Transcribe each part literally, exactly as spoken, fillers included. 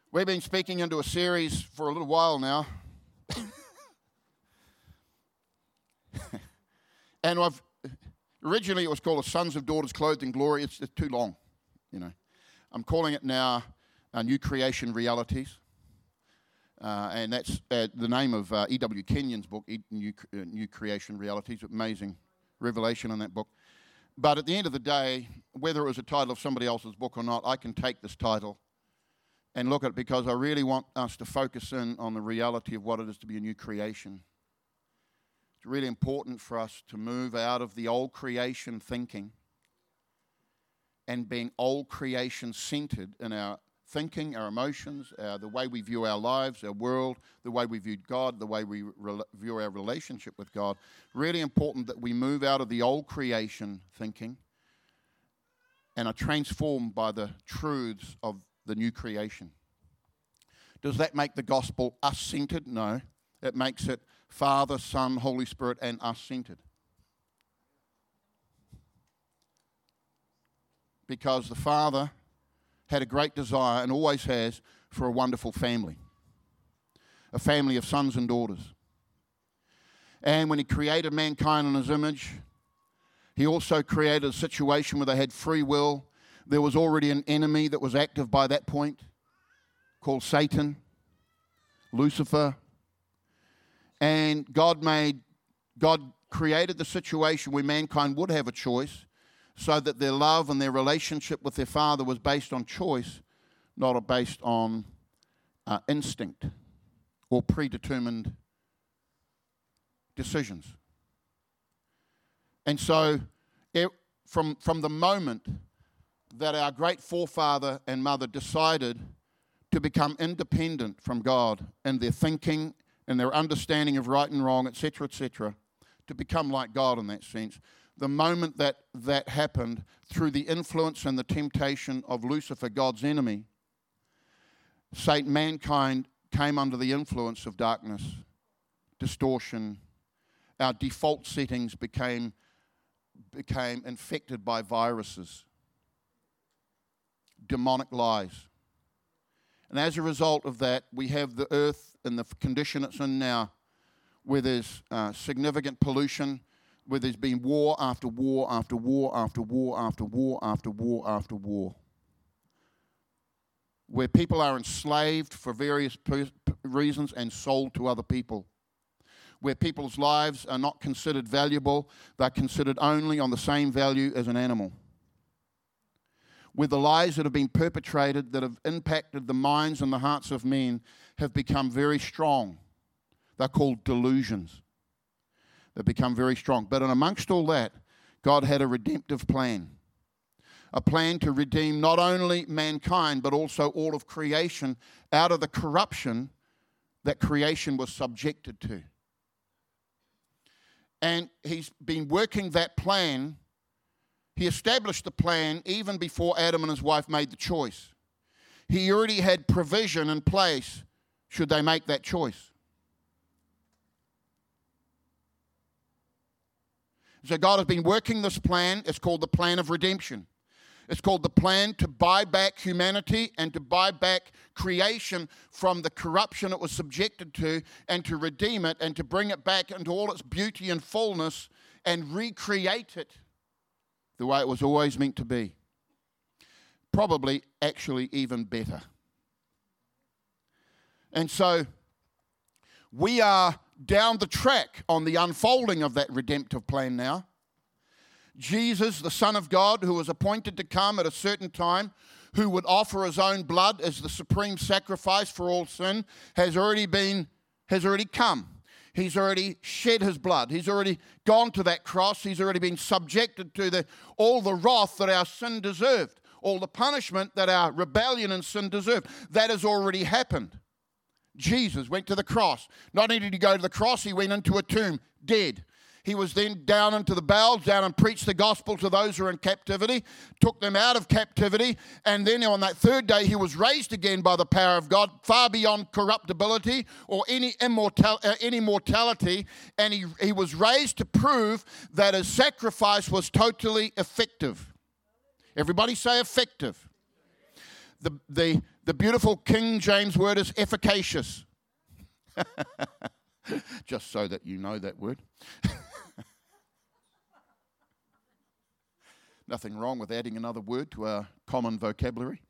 We've been speaking into a series for a little while now. And I've originally it was called "The Sons of Daughters Clothed in Glory." It's, it's too long, you know. I'm calling it now uh, "New Creation Realities," uh, and that's uh, the name of uh, E W Kenyon's book, e- New, uh, New Creation Realities. Amazing revelation in that book. But at the end of the day, whether it was a title of somebody else's book or not, I can take this title and look at it because I really want us to focus in on the reality of what it is to be a new creation. It's really important for us to move out of the old creation thinking and being old creation centered in our thinking, our emotions, uh, the way we view our lives, our world, the way we view God, the way we re- view our relationship with God. Really important that we move out of the old creation thinking and are transformed by the truths of the new creation. Does that make the gospel us-centered? No. It makes it Father, Son, Holy Spirit, and us-centered. Because the Father had a great desire, and always has, for a wonderful family. A family of sons and daughters. And when He created mankind in His image, He also created a situation where they had free will. There was already an enemy that was active by that point, called Satan, Lucifer. And God made, God created the situation where mankind would have a choice, so that their love and their relationship with their Father was based on choice, not based on uh, instinct or predetermined decisions. And so, it, from, from the moment that our great forefather and mother decided to become independent from God in their thinking and their understanding of right and wrong, et cetera, et cetera, to become like God in that sense, the moment that that happened, through the influence and the temptation of Lucifer, God's enemy, Satan, mankind came under the influence of darkness, distortion. Our default settings became, became infected by viruses, demonic lies. And as a result of that, we have the earth in the condition it's in now, where there's uh, significant pollution, where there's been war after war after war after war after war after war after war, where people are enslaved for various per- reasons and sold to other people, where people's lives are not considered valuable, they're considered only on the same value as an animal, where the lies that have been perpetrated that have impacted the minds and the hearts of men have become very strong. They're called delusions. They've become very strong. But in amongst all that, God had a redemptive plan. A plan to redeem not only mankind, but also all of creation out of the corruption that creation was subjected to. And He's been working that plan. He established the plan even before Adam and his wife made the choice. He already had provision in place should they make that choice. So God has been working this plan. It's called the plan of redemption. It's called the plan to buy back humanity and to buy back creation from the corruption it was subjected to, and to redeem it and to bring it back into all its beauty and fullness and recreate it the way it was always meant to be. Probably actually even better. And so we are down the track on the unfolding of that redemptive plan now. Jesus, the Son of God, who was appointed to come at a certain time, who would offer His own blood as the supreme sacrifice for all sin, has already been, has already come. He's already shed His blood. He's already gone to that cross. He's already been subjected to the, all the wrath that our sin deserved, all the punishment that our rebellion and sin deserved. That has already happened. Jesus went to the cross. Not only did He go to the cross, He went into a tomb, dead. He was then down into the bowels, down and preached the gospel to those who are in captivity, took them out of captivity, and then on that third day He was raised again by the power of God, far beyond corruptibility or any immortal, uh, any mortality, and he, he was raised to prove that His sacrifice was totally effective. Everybody say effective. the, the, the beautiful King James word is efficacious. Just so that you know that word. Nothing wrong with adding another word to our common vocabulary.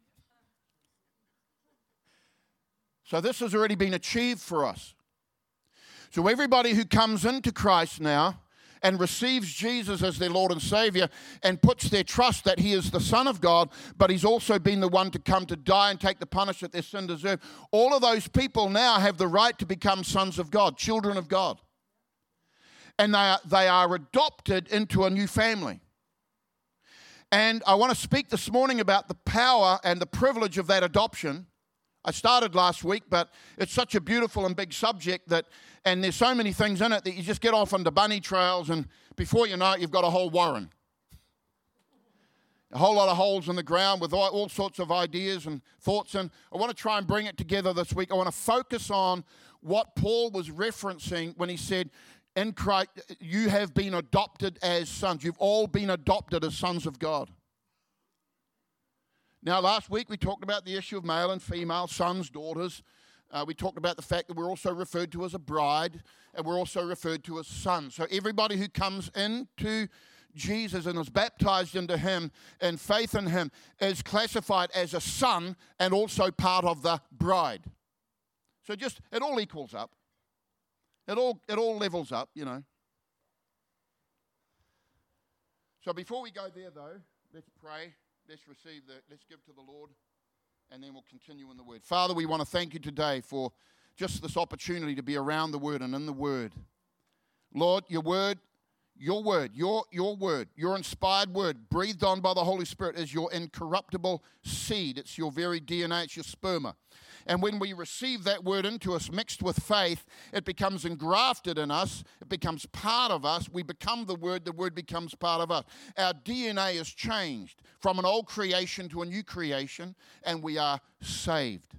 So this has already been achieved for us. So everybody who comes into Christ now and receives Jesus as their Lord and Savior and puts their trust that He is the Son of God, but He's also been the one to come to die and take the punishment their sin deserved, all of those people now have the right to become sons of God, children of God. And they are, they are adopted into a new family. And I want to speak this morning about the power and the privilege of that adoption. I started last week, but it's such a beautiful and big subject that, and there's so many things in it that you just get off onto bunny trails, and before you know it, you've got a whole warren. A whole lot of holes in the ground with all, all sorts of ideas and thoughts. And I want to try and bring it together this week. I want to focus on what Paul was referencing when he said, in Christ, you have been adopted as sons. You've all been adopted as sons of God. Now, last week we talked about the issue of male and female, sons, daughters. Uh, we talked about the fact that we're also referred to as a bride, and we're also referred to as sons. So everybody who comes into Jesus and is baptized into Him and faith in Him is classified as a son and also part of the bride. So just, it all equals up. It all, it all levels up, you know. So before we go there, though, let's pray. Let's receive the, let's give to the Lord, and then we'll continue in the Word. Father, we want to thank you today for just this opportunity to be around the Word and in the Word. Lord, your Word, your Word, your, your Word, your inspired Word, breathed on by the Holy Spirit, is your incorruptible seed. It's your very D N A, it's your sperma. And when we receive that word into us mixed with faith, it becomes engrafted in us. It becomes part of us. We become the word. The word becomes part of us. Our D N A is changed from an old creation to a new creation, and we are saved.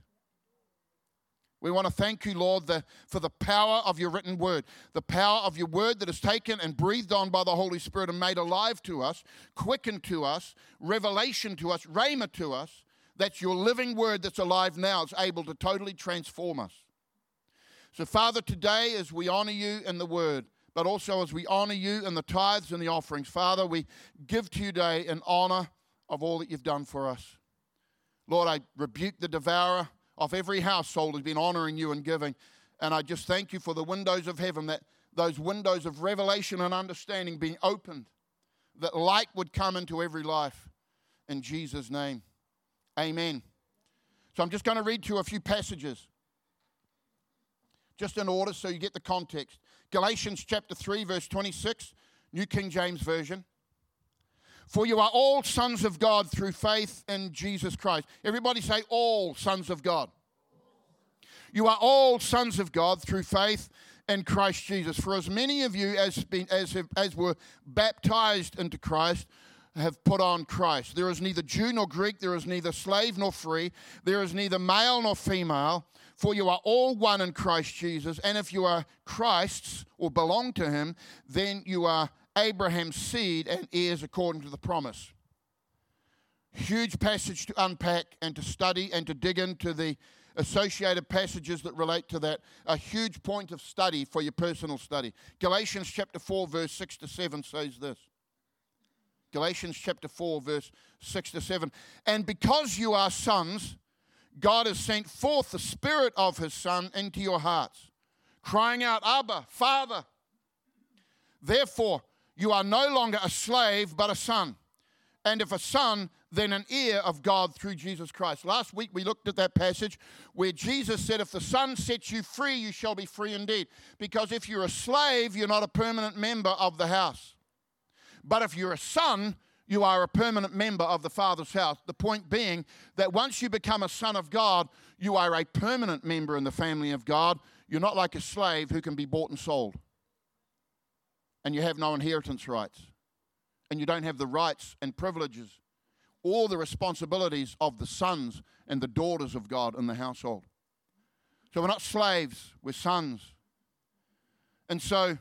We want to thank you, Lord, the, for the power of your written word, the power of your word that is taken and breathed on by the Holy Spirit and made alive to us, quickened to us, revelation to us, rhema to us. That's your living word that's alive now. It's able to totally transform us. So, Father, today as we honor you in the word, but also as we honor you in the tithes and the offerings, Father, we give to you today in honor of all that you've done for us. Lord, I rebuke the devourer of every household who's been honoring you and giving. And I just thank you for the windows of heaven, that those windows of revelation and understanding being opened, that light would come into every life. In Jesus' name. Amen. So I'm just going to read to you a few passages, just in order so you get the context. Galatians chapter three, verse twenty-six, New King James Version. For you are all sons of God through faith in Jesus Christ. Everybody say, all sons of God. You are all sons of God through faith in Christ Jesus. For as many of you as, been, as, have, as were baptized into Christ have put on Christ. There is neither Jew nor Greek, there is neither slave nor free, there is neither male nor female, for you are all one in Christ Jesus. And if you are Christ's or belong to him, then you are Abraham's seed and heirs according to the promise. Huge passage to unpack and to study and to dig into the associated passages that relate to that. A huge point of study for your personal study. Galatians chapter four, verse six to seven says this. Galatians chapter four, verse six to seven. And because you are sons, God has sent forth the Spirit of his Son into your hearts, crying out, Abba, Father. Therefore, you are no longer a slave, but a son. And if a son, then an heir of God through Jesus Christ. Last week we looked at that passage where Jesus said, if the Son sets you free, you shall be free indeed. Because if you're a slave, you're not a permanent member of the house. But if you're a son, you are a permanent member of the Father's house. The point being that once you become a son of God, you are a permanent member in the family of God. You're not like a slave who can be bought and sold. And you have no inheritance rights. And you don't have the rights and privileges or the responsibilities of the sons and the daughters of God in the household. So we're not slaves, we're sons. And so,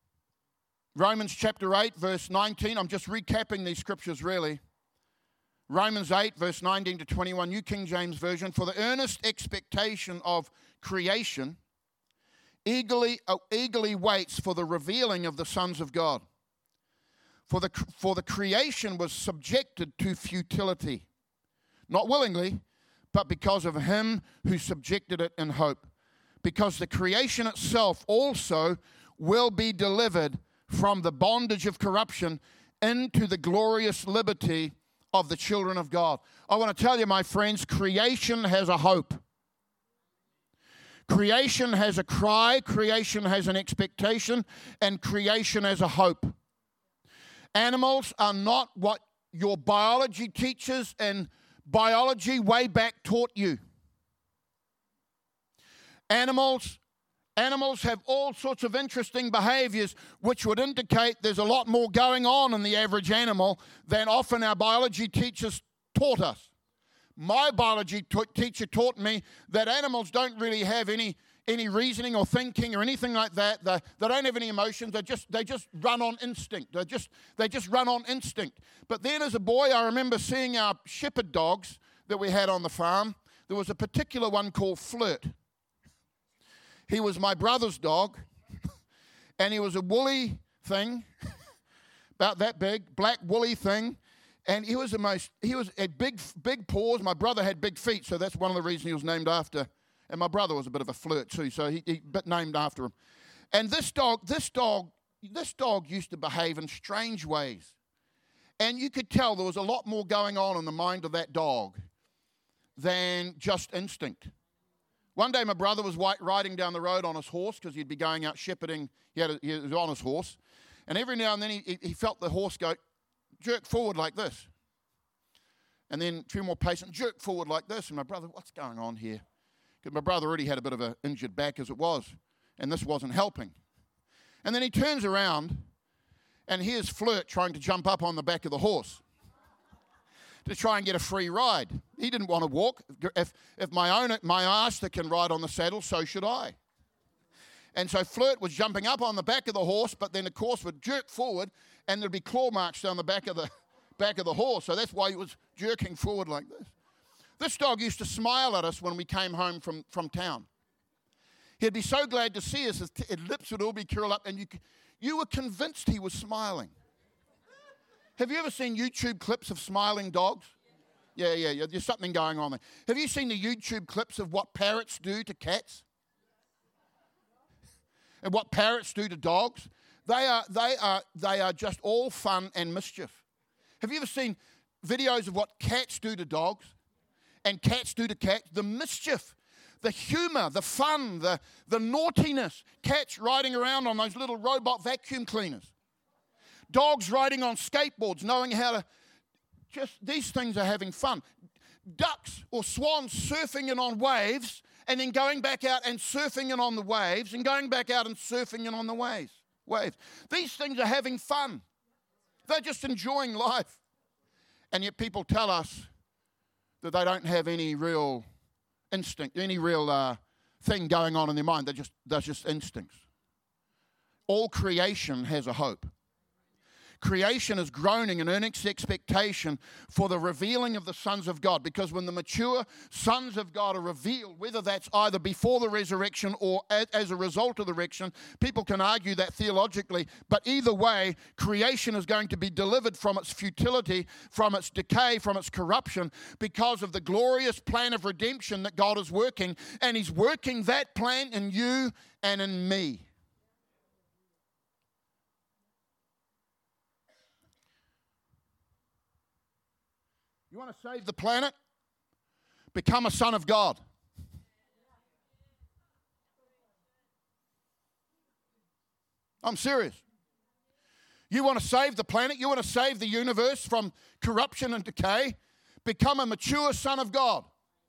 Romans chapter eight, verse nineteen, I'm just recapping these scriptures really. Romans eight, verse nineteen to twenty-one, New King James Version, for the earnest expectation of creation eagerly, uh, eagerly waits for the revealing of the sons of God. For the, for the creation was subjected to futility, not willingly, but because of him who subjected it in hope. Because the creation itself also will be delivered from the bondage of corruption into the glorious liberty of the children of God. I want to tell you, my friends, creation has a hope. Creation has a cry, creation has an expectation, and creation has a hope. Animals are not what your biology teachers and biology way back taught you. Animals, animals have all sorts of interesting behaviors which would indicate there's a lot more going on in the average animal than often our biology teachers taught us. My biology t- teacher taught me that animals don't really have any any reasoning or thinking or anything like that. They, they don't have any emotions. They just they just run on instinct. They just they just run on instinct. But then as a boy, I remember seeing our shepherd dogs that we had on the farm. There was a particular one called Flirt. He was my brother's dog, and he was a woolly thing, about that big, black woolly thing. And he was the most, he was had big, big paws. My brother had big feet, so that's one of the reasons he was named after. And my brother was a bit of a flirt too, so he, he bit named after him. And this dog, this dog, this dog used to behave in strange ways. And you could tell there was a lot more going on in the mind of that dog than just instinct. One day my brother was riding down the road on his horse because he'd be going out shepherding. He, had a, he was on his horse. And every now and then he, he felt the horse go, jerk forward like this. And then a few more paces, jerk forward like this. And my brother, what's going on here? Because my brother already had a bit of an injured back as it was. And this wasn't helping. And then he turns around and here's Flirt trying to jump up on the back of the horse to try and get a free ride. He didn't want to walk. If, if my owner, my master can ride on the saddle, so should I. And so Flirt was jumping up on the back of the horse, but then the horse would jerk forward and there'd be claw marks down the back of the back of the horse. So that's why he was jerking forward like this. This dog used to smile at us when we came home from, from town. He'd be so glad to see us. His, t- his lips would all be curled up, and you, you were convinced he was smiling. Have you ever seen YouTube clips of smiling dogs? Yeah, yeah, yeah. There's something going on there. Have you seen the YouTube clips of what parrots do to cats? And what parrots do to dogs? They are, they are, they are just all fun and mischief. Have you ever seen videos of what cats do to dogs and cats do to cats? The mischief, the humor, the fun, the, the naughtiness. Cats riding around on those little robot vacuum cleaners. Dogs riding on skateboards, knowing how to just, these things are having fun. Ducks or swans surfing in on waves and then going back out and surfing in on the waves and going back out and surfing in on the waves. waves. These things are having fun. They're just enjoying life. And yet people tell us that they don't have any real instinct, any real uh, thing going on in their mind. They're just, they're just instincts. All creation has a hope. Creation is groaning in earnest expectation for the revealing of the sons of God, because when the mature sons of God are revealed, whether that's either before the resurrection or as a result of the resurrection, people can argue that theologically, but either way, creation is going to be delivered from its futility, from its decay, from its corruption, because of the glorious plan of redemption that God is working, and He's working that plan in you and in me. You want to save the planet? Become a son of God. I'm serious. You want to save the planet? You want to save the universe from corruption and decay? Become a mature son of God.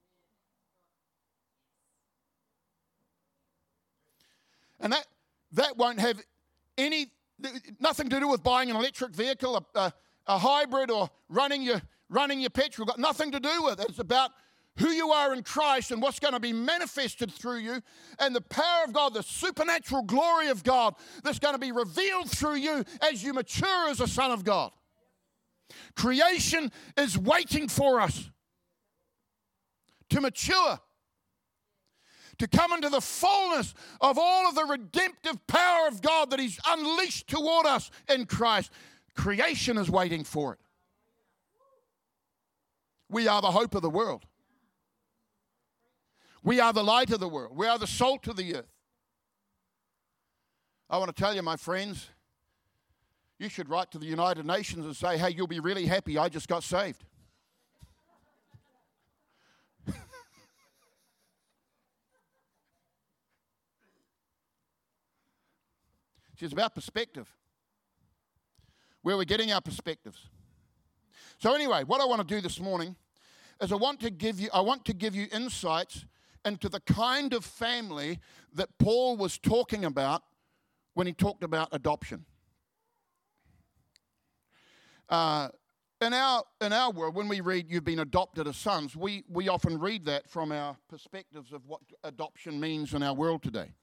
And that, that won't have any, nothing to do with buying an electric vehicle, a, a, a hybrid, or running your running your petrol. Got nothing to do with it. It's about who you are in Christ and what's going to be manifested through you, and the power of God, the supernatural glory of God that's going to be revealed through you as you mature as a son of God. Creation is waiting for us to mature, to come into the fullness of all of the redemptive power of God that He's unleashed toward us in Christ. Creation is waiting for it. We are the hope of the world. We are the light of the world. We are the salt of the earth. I want to tell you, my friends, you should write to the United Nations and say, hey, you'll be really happy I just got saved. It's about perspective. Where we're getting our perspectives. So anyway, what I want to do this morning is I want to give you I want to give you insights into the kind of family that Paul was talking about when he talked about adoption. Uh, in our in our world, when we read you've been adopted as sons, we, we often read that from our perspectives of what adoption means in our world today.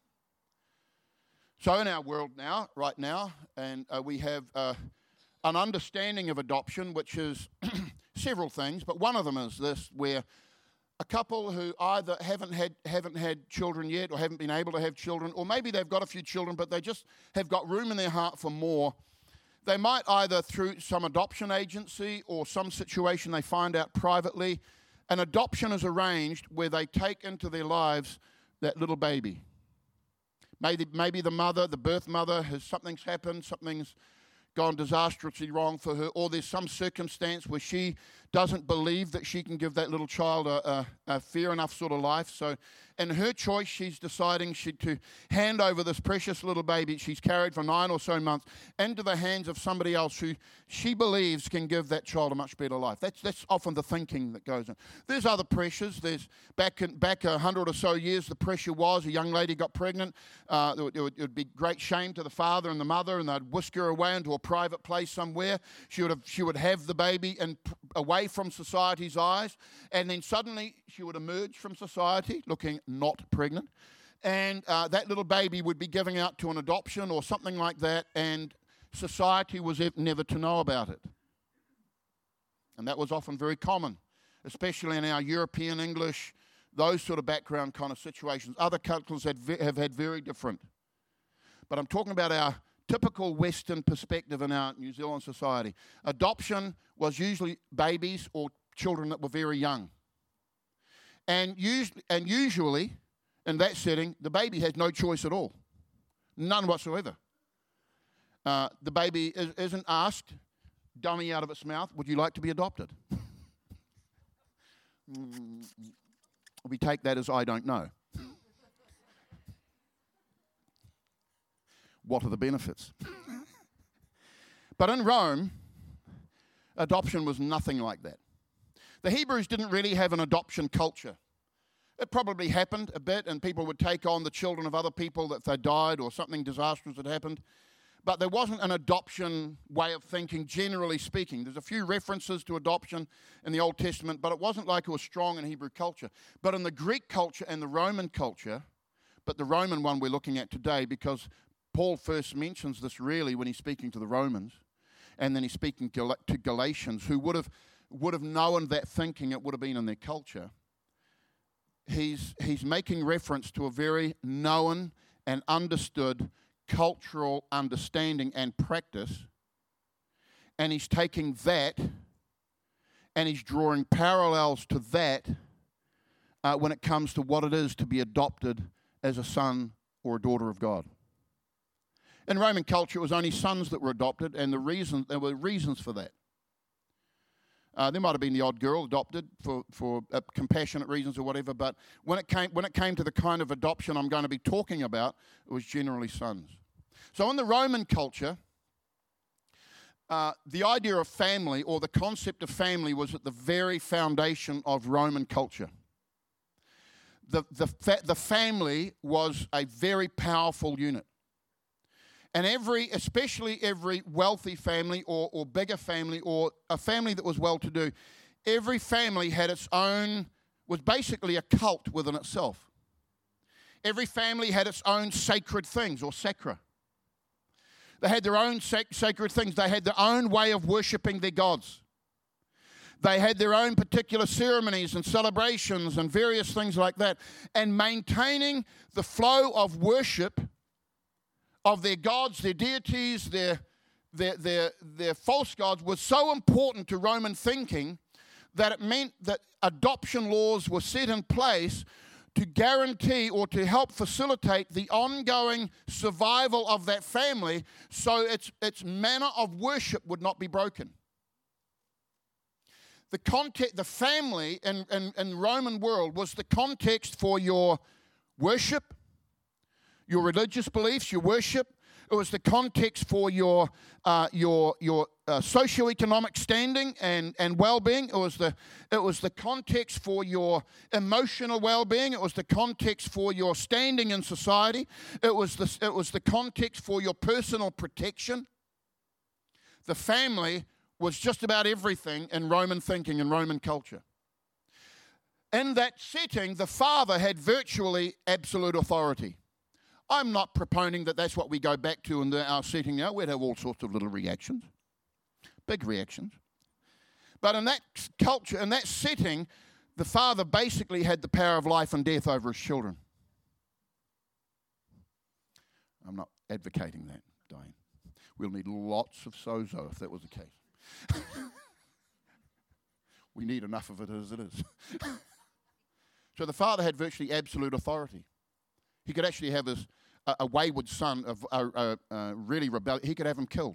So in our world now, right now, and uh, we have uh, an understanding of adoption, which is several things, but one of them is this, where a couple who either haven't had haven't had children yet or haven't been able to have children, or maybe they've got a few children, but they just have got room in their heart for more, they might either through some adoption agency or some situation they find out privately, an adoption is arranged where they take into their lives that little baby. Maybe, maybe the mother, the birth mother, has something's happened, something's gone disastrously wrong for her, or there's some circumstance where she doesn't believe that she can give that little child a, a, a fair enough sort of life. So in her choice, she's deciding she, to hand over this precious little baby she's carried for nine or so months into the hands of somebody else who she believes can give that child a much better life. That's that's often the thinking that goes on. There's other pressures. There's back in, back a hundred or so years, the pressure was a young lady got pregnant. Uh, it, would, it would be great shame to the father and the mother, and they'd whisk her away into a private place somewhere. She would have she would have the baby and away from society's eyes, and then suddenly she would emerge from society looking not pregnant, and uh, that little baby would be given out to an adoption or something like that, and society was never to know about it. And that was often very common, especially in our European English, those sort of background kind of situations. Other cultures had, have had very different. But I'm talking about our typical Western perspective in our New Zealand society. Adoption was usually babies or children that were very young. And usually, and usually, in that setting, the baby has no choice at all. None whatsoever. Uh, the baby is, isn't asked, dummy out of its mouth, would you like to be adopted? mm, we take that as I don't know. What are the benefits? But in Rome, adoption was nothing like that. The Hebrews didn't really have an adoption culture. It probably happened a bit, and people would take on the children of other people if they died or something disastrous had happened. But there wasn't an adoption way of thinking, generally speaking. There's a few references to adoption in the Old Testament, but it wasn't like it was strong in Hebrew culture. But in the Greek culture and the Roman culture, but the Roman one we're looking at today, because Paul first mentions this really when he's speaking to the Romans, and then he's speaking to Galatians, who would have would have known that thinking, it would have been in their culture. He's, he's making reference to a very known and understood cultural understanding and practice, and he's taking that and he's drawing parallels to that uh, when it comes to what it is to be adopted as a son or a daughter of God. In Roman culture, it was only sons that were adopted, and the reason there were reasons for that. Uh, there might have been the odd girl adopted for, for uh, compassionate reasons or whatever, but when it came when it came to the kind of adoption I'm going to be talking about, it was generally sons. So in the Roman culture, uh, the idea of family or the concept of family was at the very foundation of Roman culture. The, the, fa- the family was a very powerful unit. And every, especially every wealthy family or, or bigger family or a family that was well-to-do, every family had its own, was basically a cult within itself. Every family had its own sacred things or sacra. They had their own sac- sacred things. They had their own way of worshipping their gods. They had their own particular ceremonies and celebrations and various things like that. And maintaining the flow of worship of their gods, their deities, their, their, their, their false gods was so important to Roman thinking that it meant that adoption laws were set in place to guarantee or to help facilitate the ongoing survival of that family so its, its manner of worship would not be broken. The context, the family in, in, in the Roman world was the context for your worship, your religious beliefs, your worship. It was the context for your uh, your your uh, socioeconomic standing and, and well-being. It was the it was the context for your emotional well-being. It was the context for your standing in society. It was the it was the context for your personal protection. The family was just about everything in Roman thinking and Roman culture. In that setting, the father had virtually absolute authority. I'm not proponing that that's what we go back to in the, our setting now. We'd have all sorts of little reactions, big reactions. But in that culture, in that setting, the father basically had the power of life and death over his children. I'm not advocating that, Diane. We'll need lots of sozo if that was the case. We need enough of it as it is. So the father had virtually absolute authority. He could actually have his, a, a wayward son, of a, a, a really rebellious, he could have him killed.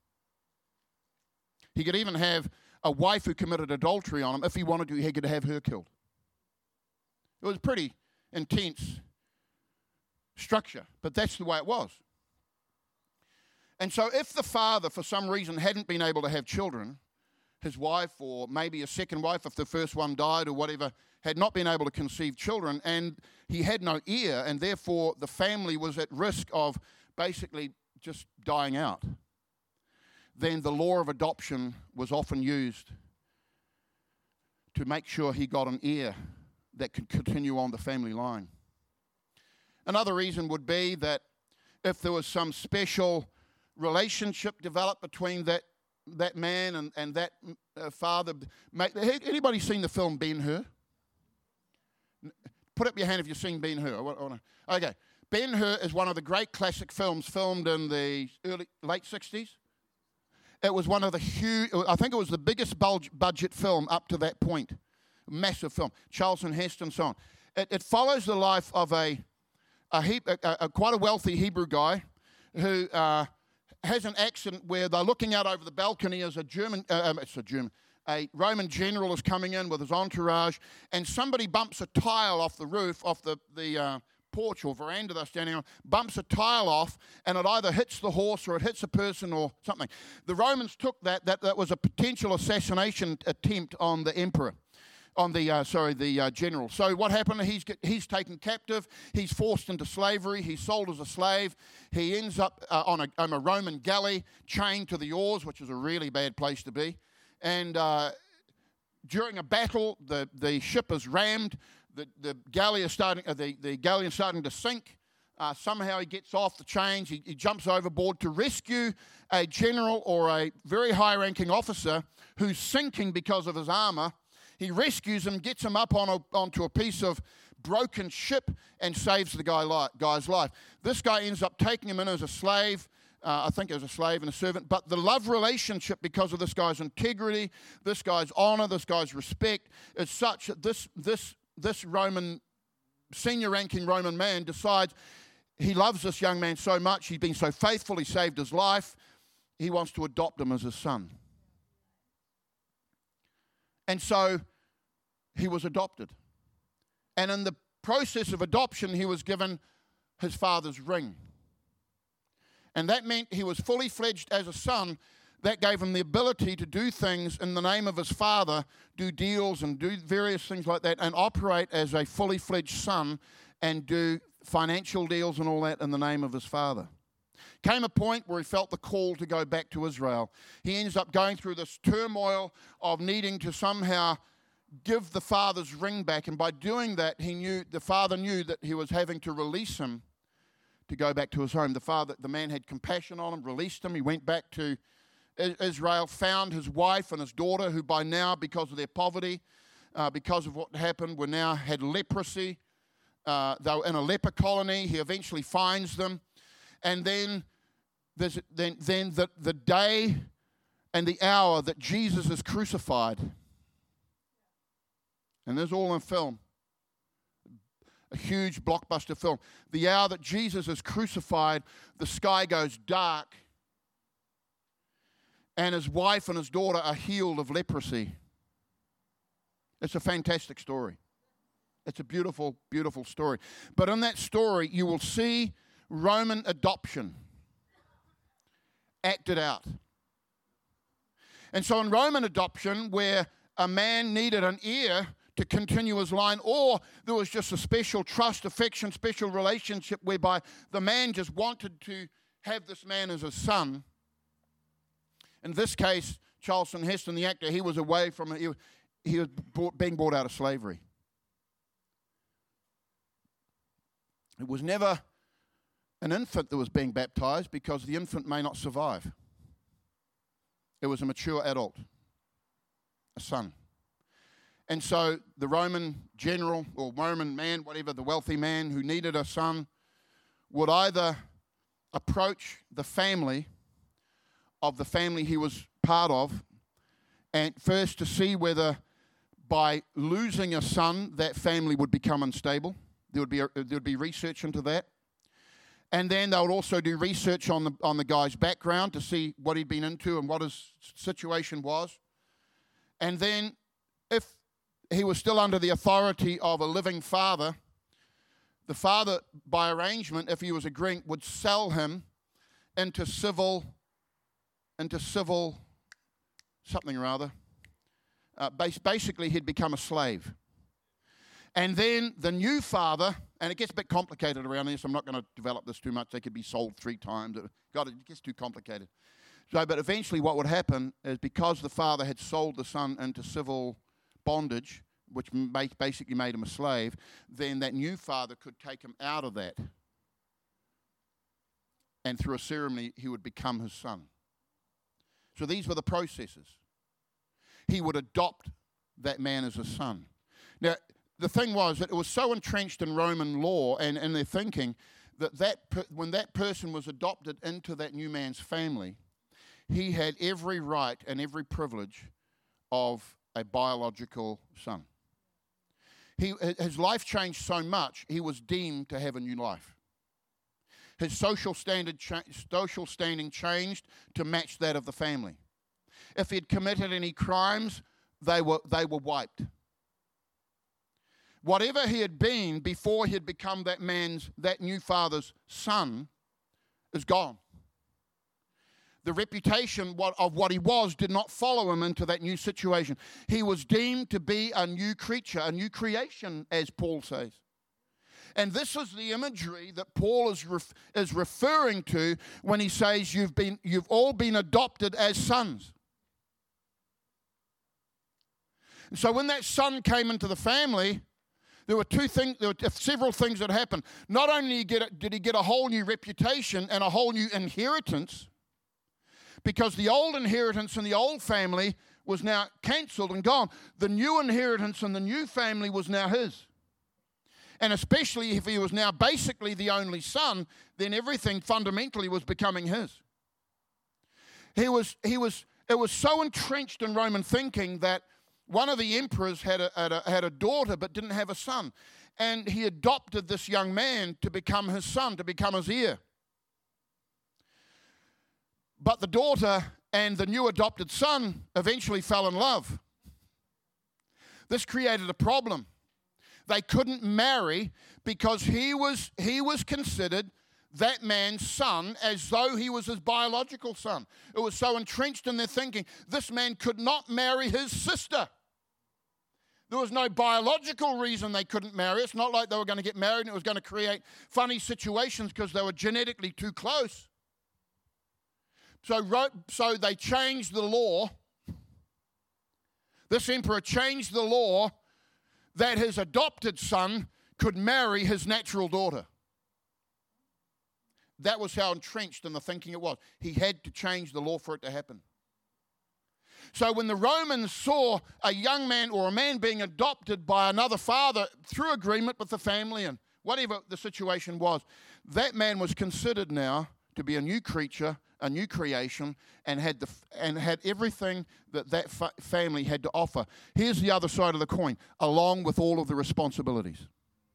He could even have a wife who committed adultery on him. If he wanted to, he could have her killed. It was pretty intense structure, but that's the way it was. And so if the father, for some reason, hadn't been able to have children, his wife or maybe a second wife, if the first one died or whatever, had not been able to conceive children, and he had no heir, and therefore the family was at risk of basically just dying out, then the law of adoption was often used to make sure he got an heir that could continue on the family line. Another reason would be that if there was some special relationship developed between that that man and, and that uh, father. Anybody seen the film Ben-Hur? Put up your hand if you've seen Ben-Hur. Okay. Ben-Hur is one of the great classic films filmed in the early, late sixties. It was one of the huge, I think it was the biggest budget film up to that point. Massive film. Charlton Heston and so on. It, it follows the life of a, a, he, a, a quite a wealthy Hebrew guy who uh, has an accident where they're looking out over the balcony as a German, uh, um, it's a German, a Roman general is coming in with his entourage, and somebody bumps a tile off the roof, off the, the uh, porch or veranda they're standing on, bumps a tile off, and it either hits the horse or it hits a person or something. The Romans took that, that, that was a potential assassination attempt on the emperor. On the, uh, sorry, the uh, general. So what happened, he's, get, he's taken captive, he's forced into slavery, he's sold as a slave, he ends up uh, on, a, on a Roman galley, chained to the oars, which is a really bad place to be. And uh, during a battle, the, the ship is rammed, the, the, galley is starting, uh, the, the galleon is starting to sink. Uh, somehow he gets off the chains, he, he jumps overboard to rescue a general or a very high-ranking officer who's sinking because of his armor. He rescues him, gets him up on a, onto a piece of broken ship and saves the guy li- guy's life. This guy ends up taking him in as a slave, uh, I think as a slave and a servant, but the love relationship because of this guy's integrity, this guy's honor, this guy's respect is such that this, this, this Roman, senior-ranking Roman man decides he loves this young man so much, he's been so faithful, he saved his life, he wants to adopt him as his son. And so he was adopted. And in the process of adoption, he was given his father's ring. And that meant he was fully fledged as a son. That gave him the ability to do things in the name of his father, do deals and do various things like that, and operate as a fully fledged son and do financial deals and all that in the name of his father. Came a point where he felt the call to go back to Israel. He ends up going through this turmoil of needing to somehow give the father's ring back, and by doing that, he knew the father knew that he was having to release him to go back to his home. The father, the man had compassion on him, released him. He went back to Israel found his wife and his daughter, who by now, because of their poverty, uh, because of what happened, were now had leprosy. Uh, they were in a leper colony. He eventually finds them. And then, there's, then, then the, the day and the hour that Jesus is crucified. And there's all in film. A huge blockbuster film. The hour that Jesus is crucified, the sky goes dark. And his wife and his daughter are healed of leprosy. It's a fantastic story. It's a beautiful, beautiful story. But in that story, you will see Roman adoption acted out. And so in Roman adoption, where a man needed an heir to continue his line, or there was just a special trust, affection, special relationship whereby the man just wanted to have this man as a son. In this case, Charlton Heston, the actor, he was away from, he, he was brought, being brought out of slavery. It was never an infant that was being baptized because the infant may not survive. It was a mature adult, a son. And so the Roman general or Roman man, whatever, the wealthy man who needed a son, would either approach the family of the family he was part of, and first to see whether by losing a son, that family would become unstable. There would be a, there would be research into that. And then they would also do research on the on the guy's background to see what he'd been into and what his situation was. And then if he was still under the authority of a living father, the father, by arrangement, if he was agreeing, would sell him into civil, into civil something or other. Uh, basically, he'd become a slave. And then the new father, and it gets a bit complicated around this. I'm not going to develop this too much. They could be sold three times. God, it gets too complicated. So, but eventually what would happen is because the father had sold the son into civil bondage, which basically made him a slave, then that new father could take him out of that. And through a ceremony, he would become his son. So these were the processes. He would adopt that man as a son. Now, the thing was that it was so entrenched in Roman law and in their thinking that, that per, when that person was adopted into that new man's family, he had every right and every privilege of a biological son. He, his life changed so much, he was deemed to have a new life. His social standard, cha- social standing changed to match that of the family. If he had committed any crimes, they were, they were wiped. Whatever he had been before he had become that man's, that new father's son, is gone. The reputation of what he was did not follow him into that new situation. He was deemed to be a new creature, a new creation, as Paul says. And this is the imagery that Paul is ref, is referring to when he says you've been, you've all been adopted as sons. And so when that son came into the family, there were two things, there were several things that happened. Not only did he get a, did he get a whole new reputation and a whole new inheritance, because the old inheritance in the old family was now cancelled and gone. The new inheritance in the new family was now his. And especially if he was now basically the only son, then everything fundamentally was becoming his. He was, he was, it was so entrenched in Roman thinking that one of the emperors had a, had, a, had a daughter but didn't have a son. And he adopted this young man to become his son, to become his heir. But the daughter and the new adopted son eventually fell in love. This created a problem. They couldn't marry because he was, he was considered that man's son as though he was his biological son. It was so entrenched in their thinking, this man could not marry his sister. There was no biological reason they couldn't marry. It's not like they were going to get married and it was going to create funny situations because they were genetically too close. So, so they changed the law. This emperor changed the law that his adopted son could marry his natural daughter. That was how entrenched in the thinking it was. He had to change the law for it to happen. So when the Romans saw a young man or a man being adopted by another father through agreement with the family and whatever the situation was, that man was considered now to be a new creature, a new creation, and had the and had everything that that fa- family had to offer. Here's the other side of the coin, along with all of the responsibilities.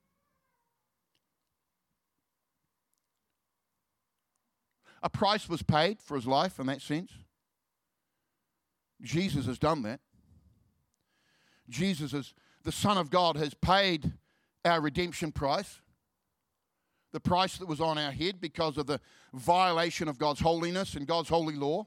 A price was paid for his life in that sense. Jesus has done that. Jesus, is, the Son of God, has paid our redemption price. The price that was on our head because of the violation of God's holiness and God's holy law.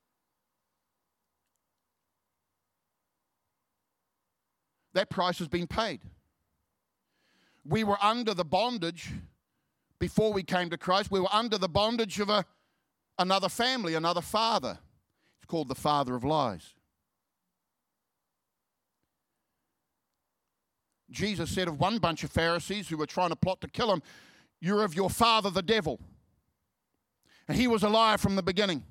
That price has been paid. We were under the bondage before we came to Christ. We were under the bondage of a, another family, another father. It's called the father of lies. Jesus said of one bunch of Pharisees who were trying to plot to kill him, "You're of your father, the devil." And he was a liar from the beginning.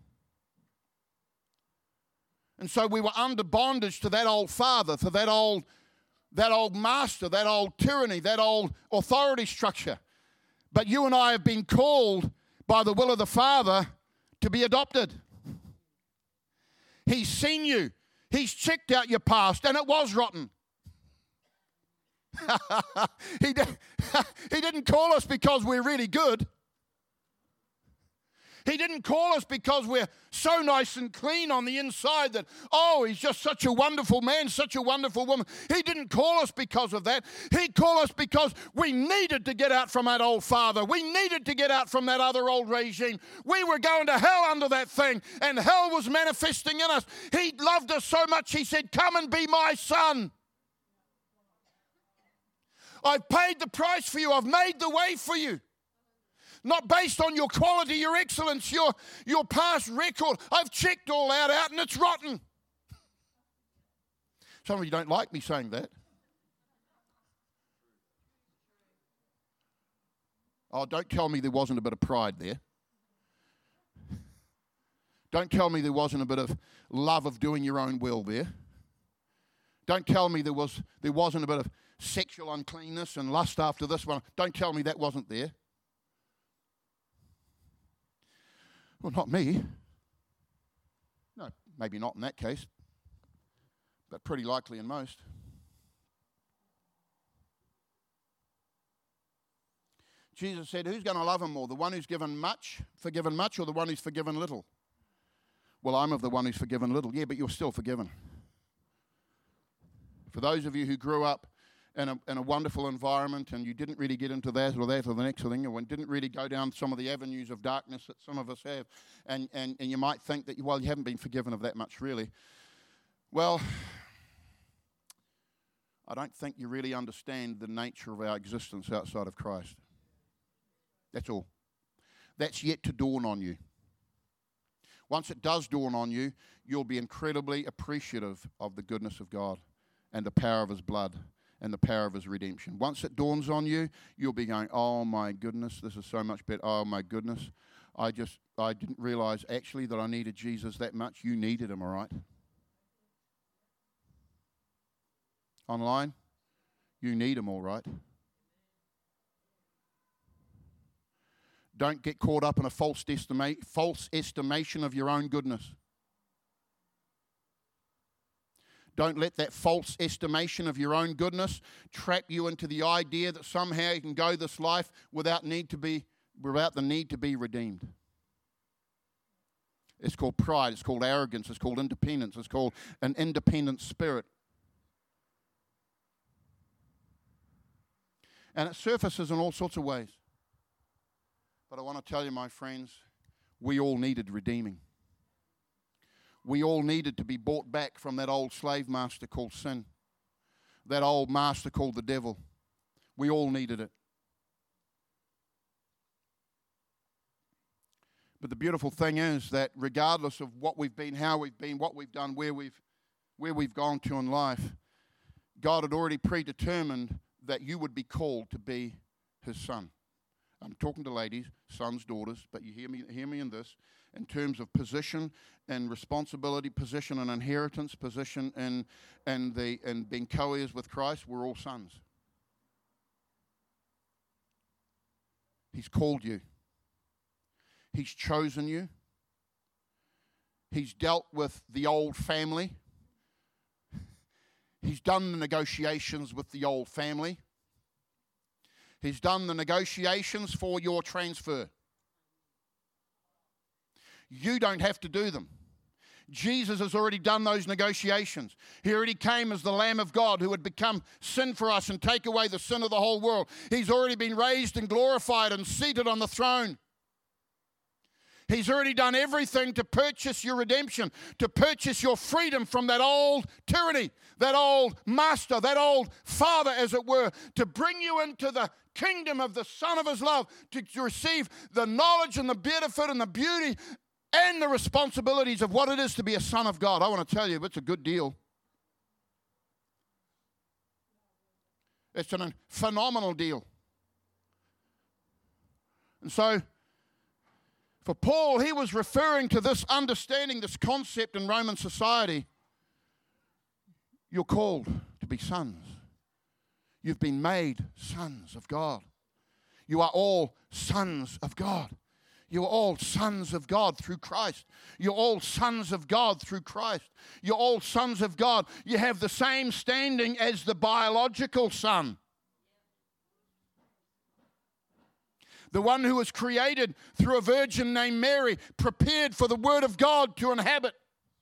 And so we were under bondage to that old father, to that old, that old master, that old tyranny, that old authority structure. But you and I have been called by the will of the Father to be adopted. He's seen you. He's checked out your past, and it was rotten. he, did, he didn't call us because we're really good. He didn't call us because we're so nice and clean on the inside that, oh, he's just such a wonderful man, such a wonderful woman. He didn't call us because of that. He called us because we needed to get out from that old father. We needed to get out from that other old regime. We were going to hell under that thing, and hell was manifesting in us. He loved us so much, he said, "Come and be my son. I've paid the price for you. I've made the way for you." Not based on your quality, your excellence, your, your past record. I've checked all that out and it's rotten. Some of you don't like me saying that. Oh, don't tell me there wasn't a bit of pride there. Don't tell me there wasn't a bit of love of doing your own will there. Don't tell me there was there wasn't a bit of sexual uncleanness and lust after this one. Don't tell me that wasn't there. Well, not me. No, maybe not in that case, but pretty likely in most. Jesus said, who's going to love him more? The one who's given much, forgiven much, or the one who's forgiven little? Well, I'm of the one who's forgiven little. Yeah, but you're still forgiven. For those of you who grew up in a, in a wonderful environment and you didn't really get into that or that or the next thing, or didn't really go down some of the avenues of darkness that some of us have, and, and, and you might think that, well, you haven't been forgiven of that much really. Well, I don't think you really understand the nature of our existence outside of Christ. That's all. That's yet to dawn on you. Once it does dawn on you, you'll be incredibly appreciative of the goodness of God and the power of his blood and the power of his redemption. Once it dawns on you, you'll be going, oh my goodness, this is so much better. Oh my goodness, I just, I didn't realize actually that I needed Jesus that much. You needed him, all right? Online, you need him, all right? Don't get caught up in a false, estima- false estimation of your own goodness. Don't let that false estimation of your own goodness trap you into the idea that somehow you can go this life without need to be, without the need to be redeemed. It's called pride. It's called arrogance. It's called independence. It's called an independent spirit. And it surfaces in all sorts of ways. But I want to tell you, my friends, we all needed redeeming. We all needed to be bought back from that old slave master called sin, that old master called the devil. We all needed it. But the beautiful thing is that regardless of what we've been, how we've been, what we've done, where we've, where we've gone to in life, God had already predetermined that you would be called to be his son. I'm talking to ladies, sons, daughters, but you hear me, hear me in this, in terms of position and responsibility, position and inheritance, position and, and, the, and being co-heirs with Christ, we're all sons. He's called you. He's chosen you. He's dealt with the old family. He's done the negotiations with the old family. He's done the negotiations for your transfer. You don't have to do them. Jesus has already done those negotiations. He already came as the Lamb of God who would become sin for us and take away the sin of the whole world. He's already been raised and glorified and seated on the throne. He's already done everything to purchase your redemption, to purchase your freedom from that old tyranny, that old master, that old father, as it were, to bring you into the kingdom of the Son of His love, to, to receive the knowledge and the benefit and the beauty and the responsibilities of what it is to be a son of God. I want to tell you, it's a good deal. It's a phenomenal deal. And so, for Paul, he was referring to this understanding, this concept in Roman society. You're called to be sons. You've been made sons of God. You are all sons of God. You're all sons of God through Christ. You're all sons of God through Christ. You're all sons of God. You have the same standing as the biological son. The one who was created through a virgin named Mary, prepared for the Word of God to inhabit.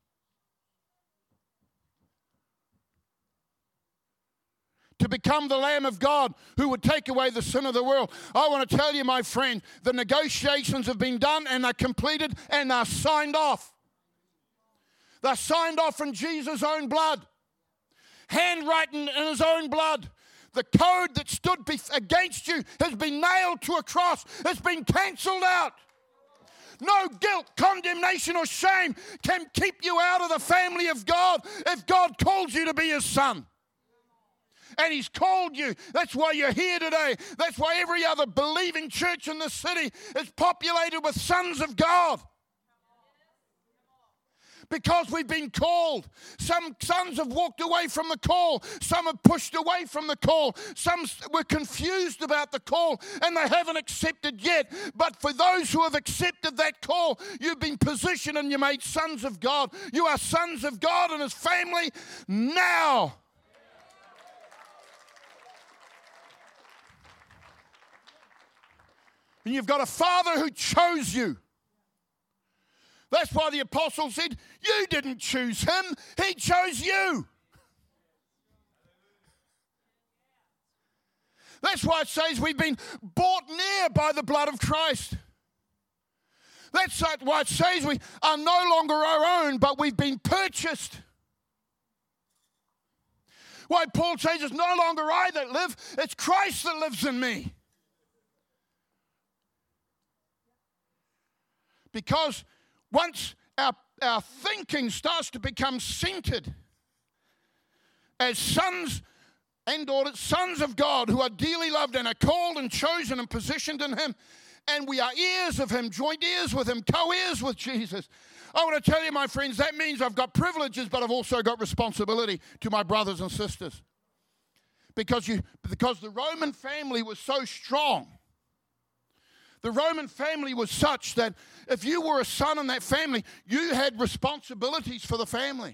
To become the Lamb of God who would take away the sin of the world. I want to tell you, my friend, the negotiations have been done and they're completed and they're signed off. They're signed off in Jesus' own blood. Handwritten in His own blood. The code that stood against you has been nailed to a cross. It's been cancelled out. No guilt, condemnation, or shame can keep you out of the family of God if God calls you to be His son. And He's called you. That's why you're here today. That's why every other believing church in this city is populated with sons of God. Because we've been called. Some sons have walked away from the call. Some have pushed away from the call. Some were confused about the call and they haven't accepted yet. But for those who have accepted that call, you've been positioned and you're made sons of God. You are sons of God and His family now. And you've got a Father who chose you. That's why the apostle said, you didn't choose Him, He chose you. That's why it says we've been bought near by the blood of Christ. That's why it says we are no longer our own, but we've been purchased. Why Paul says it's no longer I that live, it's Christ that lives in me. Because once our, our thinking starts to become centered as sons and daughters, sons of God who are dearly loved and are called and chosen and positioned in Him, and we are heirs of Him, joint heirs with Him, co-heirs with Jesus. I want to tell you, my friends, that means I've got privileges, but I've also got responsibility to my brothers and sisters. Because, you, because the Roman family was so strong. The Roman family was such that if you were a son in that family, you had responsibilities for the family.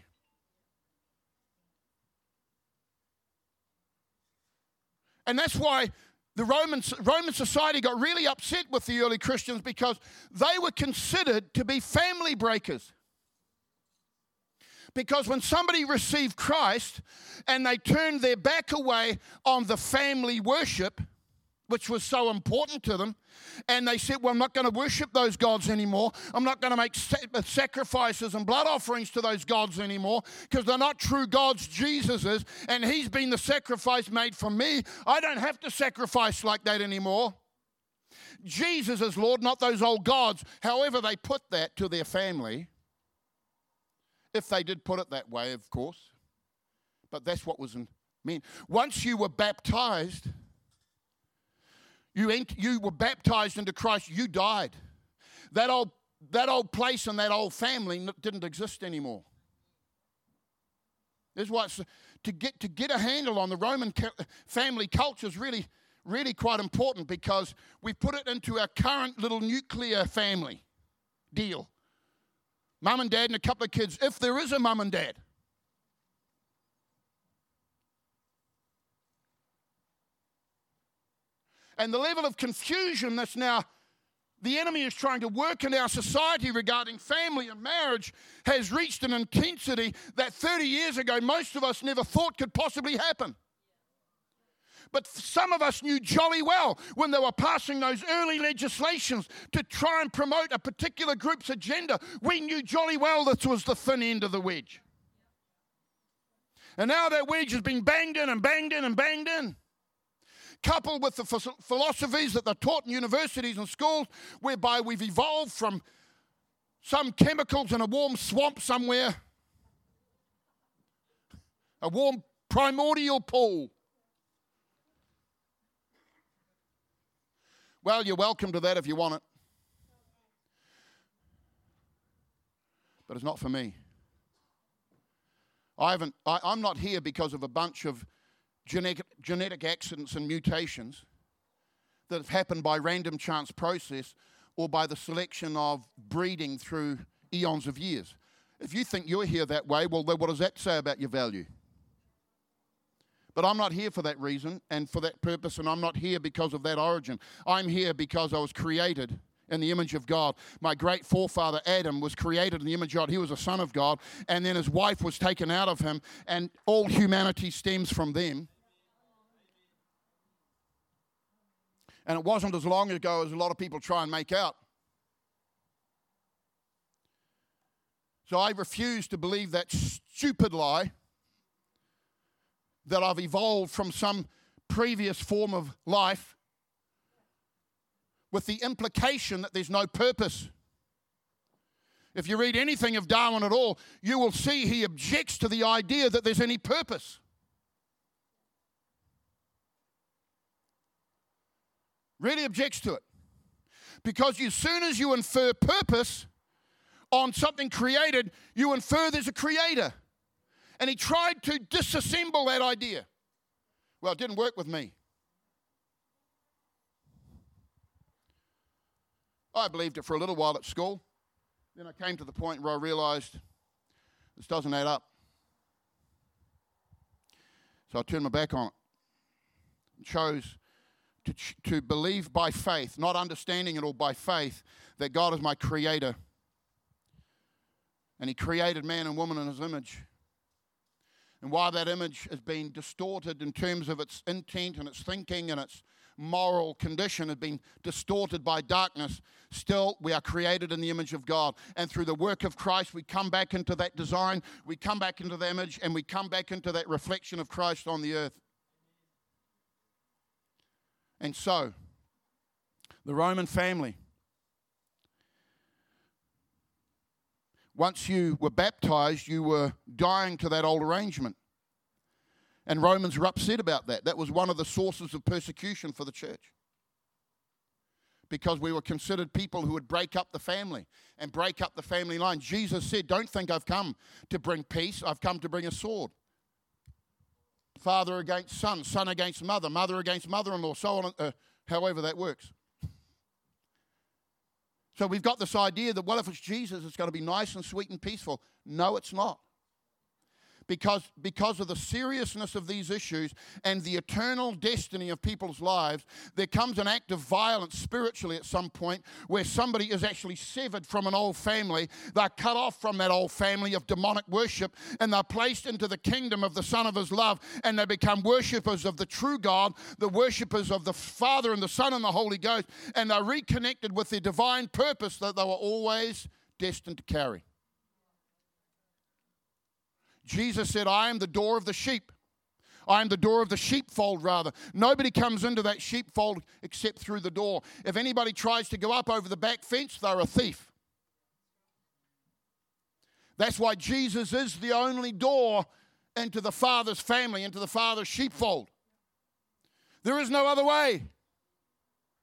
And that's why the Roman, Roman society got really upset with the early Christians, because they were considered to be family breakers. Because when somebody received Christ and they turned their back away on the family worship, which was so important to them, and they said, well, I'm not going to worship those gods anymore. I'm not going to make sacrifices and blood offerings to those gods anymore, because they're not true gods. Jesus is, and He's been the sacrifice made for me. I don't have to sacrifice like that anymore. Jesus is Lord, not those old gods. However they put that to their family, if they did put it that way, of course. But that's what was meant. Once you were baptized, you, ent- you were baptized into Christ, you died. That old, that old place and that old family n- didn't exist anymore. That's why it's, to get to get a handle on the Roman ca- family culture is really, really quite important, because we put it into our current little nuclear family deal. Mum and dad and a couple of kids, if there is a mum and dad. And the level of confusion that's now the enemy is trying to work in our society regarding family and marriage has reached an intensity that thirty years ago most of us never thought could possibly happen. But some of us knew jolly well when they were passing those early legislations to try and promote a particular group's agenda. We knew jolly well this was the thin end of the wedge. And now that wedge has been banged in and banged in and banged in. Coupled with the philosophies that they're taught in universities and schools, whereby we've evolved from some chemicals in a warm swamp somewhere, a warm primordial pool. Well, you're welcome to that if you want it. But it's not for me. I haven't, I, I'm not here because of a bunch of genetic, genetic accidents and mutations that have happened by random chance process or by the selection of breeding through eons of years. If you think you're here that way, well, then what does that say about your value? But I'm not here for that reason and for that purpose, and I'm not here because of that origin. I'm here because I was created in the image of God. My great forefather Adam was created in the image of God. He was a son of God, and then his wife was taken out of him, and all humanity stems from them. And it wasn't as long ago as a lot of people try and make out. So I refuse to believe that stupid lie that I've evolved from some previous form of life, with the implication that there's no purpose. If you read anything of Darwin at all, you will see he objects to the idea that there's any purpose. Really objects to it. Because as soon as you infer purpose on something created, you infer there's a creator. And he tried to disassemble that idea. Well, it didn't work with me. I believed it for a little while at school. Then I came to the point where I realized this doesn't add up. So I turned my back on it and chose to, ch- to believe by faith, not understanding it all by faith, that God is my creator. And he created man and woman in his image. And while that image has been distorted in terms of its intent and its thinking and its moral condition has been distorted by darkness, still we are created in the image of God. And through the work of Christ, we come back into that design, we come back into the image, and we come back into that reflection of Christ on the earth. And so, the Roman family, once you were baptized, you were dying to that old arrangement. And Romans were upset about that. That was one of the sources of persecution for the church. Because we were considered people who would break up the family and break up the family line. Jesus said, don't think I've come to bring peace. I've come to bring a sword. Father against son, son against mother, mother against mother-in-law, so on, uh, however that works. So we've got this idea that, well, if it's Jesus, it's going to be nice and sweet and peaceful. No, it's not. Because, because of the seriousness of these issues and the eternal destiny of people's lives, there comes an act of violence spiritually at some point where somebody is actually severed from an old family. They're cut off from that old family of demonic worship, and they're placed into the kingdom of the Son of His love, and they become worshippers of the true God, the worshippers of the Father and the Son and the Holy Ghost, and they're reconnected with their divine purpose that they were always destined to carry. Jesus said, I am the door of the sheep. I am the door of the sheepfold, rather. Nobody comes into that sheepfold except through the door. If anybody tries to go up over the back fence, they're a thief. That's why Jesus is the only door into the Father's family, into the Father's sheepfold. There is no other way.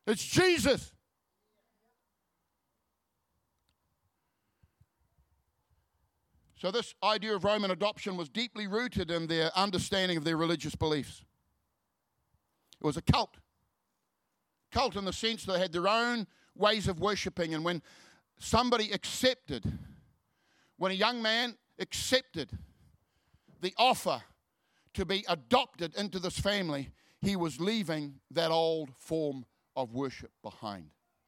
It's Jesus. So this idea of Roman adoption was deeply rooted in their understanding of their religious beliefs. It was a cult. Cult in the sense they had their own ways of worshipping. And when somebody accepted, when a young man accepted the offer to be adopted into this family, he was leaving that old form of worship behind.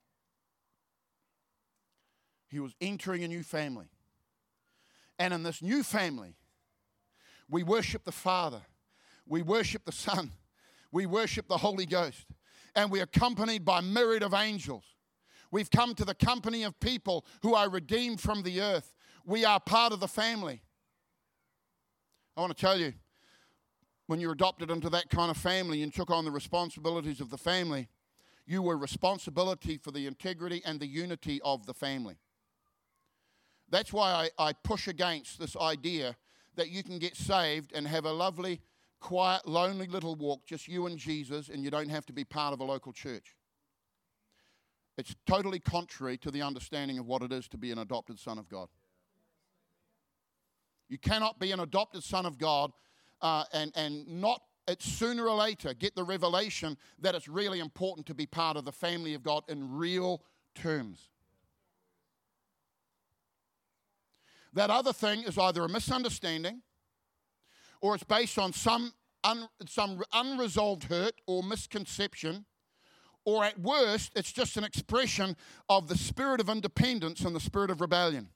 He was entering a new family. And in this new family, we worship the Father, we worship the Son, we worship the Holy Ghost, and we're accompanied by a myriad of angels. We've come to the company of people who are redeemed from the earth. We are part of the family. I want to tell you, when you're adopted into that kind of family and took on the responsibilities of the family, you were responsibility for the integrity and the unity of the family. That's why I, I push against this idea that you can get saved and have a lovely, quiet, lonely little walk, just you and Jesus, and you don't have to be part of a local church. It's totally contrary to the understanding of what it is to be an adopted son of God. You cannot be an adopted son of God uh, and, and not it sooner or later get the revelation that it's really important to be part of the family of God in real terms. That other thing is either a misunderstanding or it's based on some, un, some unresolved hurt or misconception, or at worst, it's just an expression of the spirit of independence and the spirit of rebellion.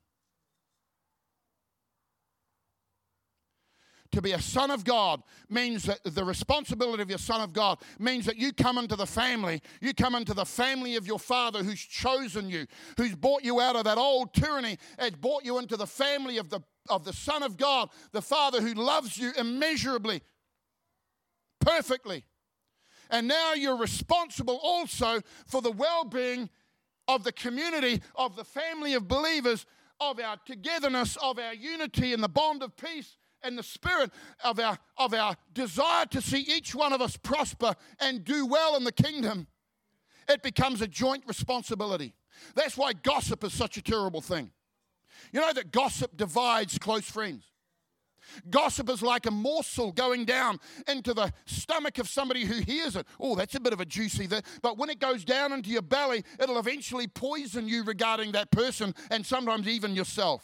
To be a son of God means that the responsibility of your son of God means that you come into the family. You come into the family of your Father who's chosen you, who's brought you out of that old tyranny, has brought you into the family of the, of the Son of God, the Father who loves you immeasurably, perfectly. And now you're responsible also for the well-being of the community, of the family of believers, of our togetherness, of our unity and the bond of peace, and the spirit of our, of our desire to see each one of us prosper and do well in the kingdom. It becomes a joint responsibility. That's why gossip is such a terrible thing. You know that gossip divides close friends. Gossip is like a morsel going down into the stomach of somebody who hears it. Oh, that's a bit of a juicy thing. But when it goes down into your belly, it'll eventually poison you regarding that person and sometimes even yourself.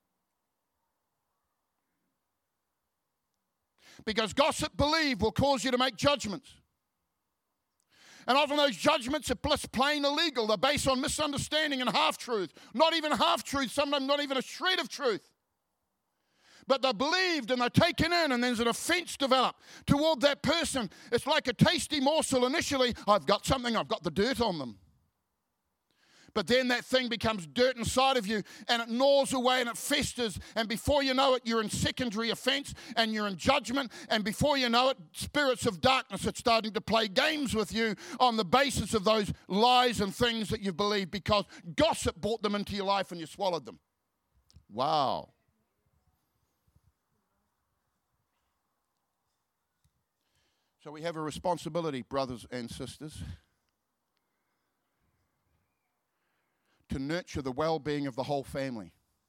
Because gossip, believe, will cause you to make judgments. And often those judgments are just plain illegal. They're based on misunderstanding and half-truth. Not even half-truth, sometimes not even a shred of truth. But they're believed and they're taken in, and there's an offense developed toward that person. It's like a tasty morsel initially. I've got something, I've got the dirt on them. But then that thing becomes dirt inside of you, and it gnaws away and it festers, and before you know it, you're in secondary offense and you're in judgment, and before you know it, spirits of darkness are starting to play games with you on the basis of those lies and things that you've believed because gossip brought them into your life and you swallowed them. Wow. So we have a responsibility, brothers and sisters, to nurture the well-being of the whole family.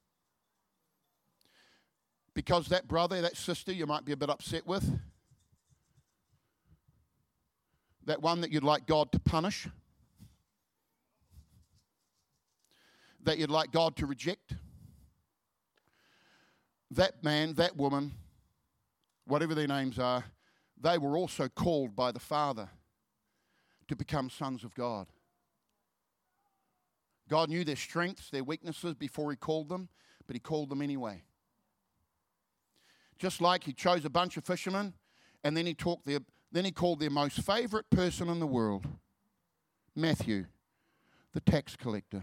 Because that brother, that sister you might be a bit upset with, that one that you'd like God to punish, that you'd like God to reject, that man, that woman, whatever their names are, they were also called by the Father to become sons of God. God knew their strengths, their weaknesses before He called them, but He called them anyway. Just like He chose a bunch of fishermen, and then He talked their, then He called their most favorite person in the world, Matthew, the tax collector.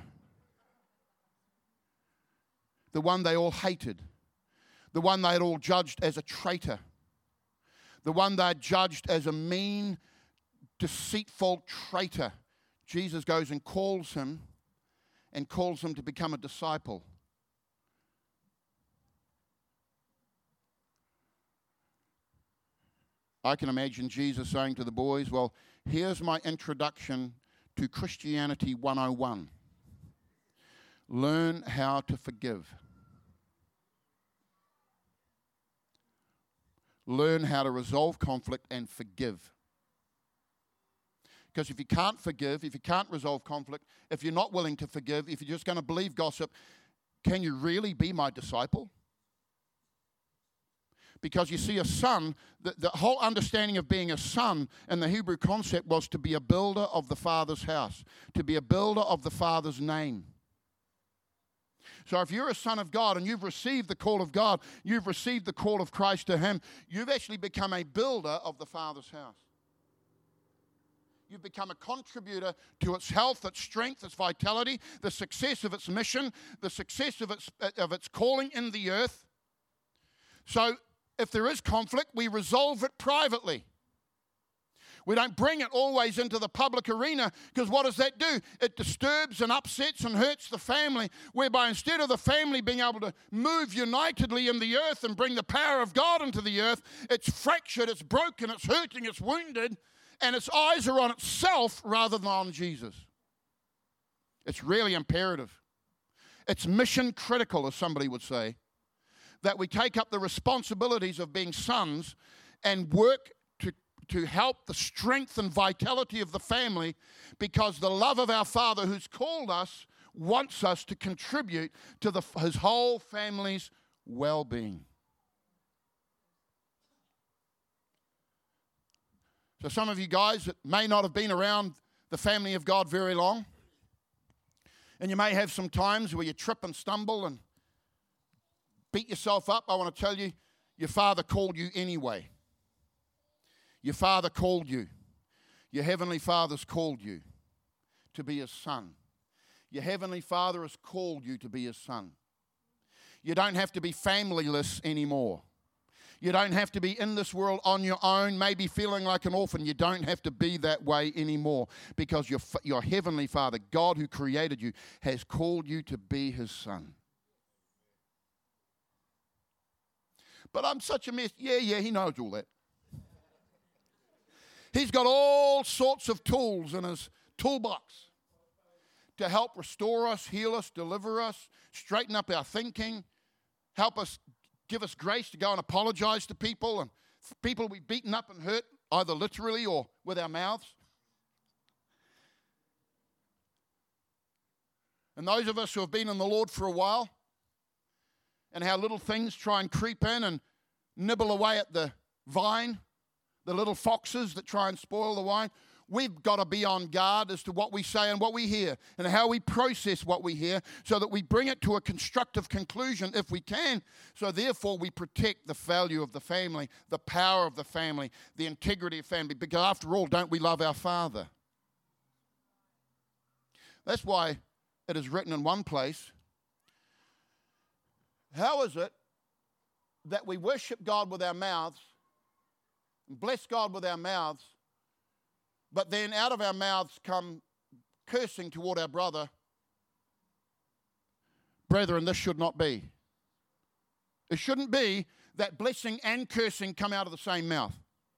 The one they all hated, the one they had all judged as a traitor, the one they had judged as a mean, deceitful traitor. Jesus goes and calls him and calls him to become a disciple. I can imagine Jesus saying to the boys, well, here's my introduction to Christianity one oh one. Learn how to forgive. Learn how to resolve conflict and forgive. Because if you can't forgive, if you can't resolve conflict, if you're not willing to forgive, if you're just going to believe gossip, can you really be my disciple? Because you see, a son, the, the whole understanding of being a son in the Hebrew concept was to be a builder of the Father's house, to be a builder of the Father's name. So if you're a son of God and you've received the call of God, you've received the call of Christ to Him, you've actually become a builder of the Father's house. You've become a contributor to its health, its strength, its vitality, the success of its mission, the success of its, of its calling in the earth. So if there is conflict, we resolve it privately. We don't bring it always into the public arena, because what does that do? It disturbs and upsets and hurts the family, whereby instead of the family being able to move unitedly in the earth and bring the power of God into the earth, it's fractured, it's broken, it's hurting, it's wounded, and its eyes are on itself rather than on Jesus. It's really imperative. It's mission critical, as somebody would say, that we take up the responsibilities of being sons and work to, to help the strength and vitality of the family, because the love of our Father who's called us wants us to contribute to the, His whole family's well-being. So some of you guys that may not have been around the family of God very long, and you may have some times where you trip and stumble and beat yourself up, I want to tell you, your Father called you anyway. Your Father called you. Your Heavenly Father's called you to be His son. Your Heavenly Father has called you to be His son. You don't have to be familyless anymore. You don't have to be in this world on your own, maybe feeling like an orphan. You don't have to be that way anymore, because your, your Heavenly Father, God who created you, has called you to be His son. But I'm such a mess. Yeah, yeah, He knows all that. He's got all sorts of tools in His toolbox to help restore us, heal us, deliver us, straighten up our thinking, help us, give us grace to go and apologize to people, and people we've beaten up and hurt, either literally or with our mouths. And those of us who have been in the Lord for a while, and how little things try and creep in and nibble away at the vine, the little foxes that try and spoil the wine, we've got to be on guard as to what we say and what we hear and how we process what we hear, so that we bring it to a constructive conclusion if we can. So therefore we protect the value of the family, the power of the family, the integrity of family, because after all, don't we love our Father? That's why it is written in one place, how is it that we worship God with our mouths, and bless God with our mouths, but then out of our mouths come cursing toward our brother? Brethren, this should not be. It shouldn't be that blessing and cursing come out of the same mouth.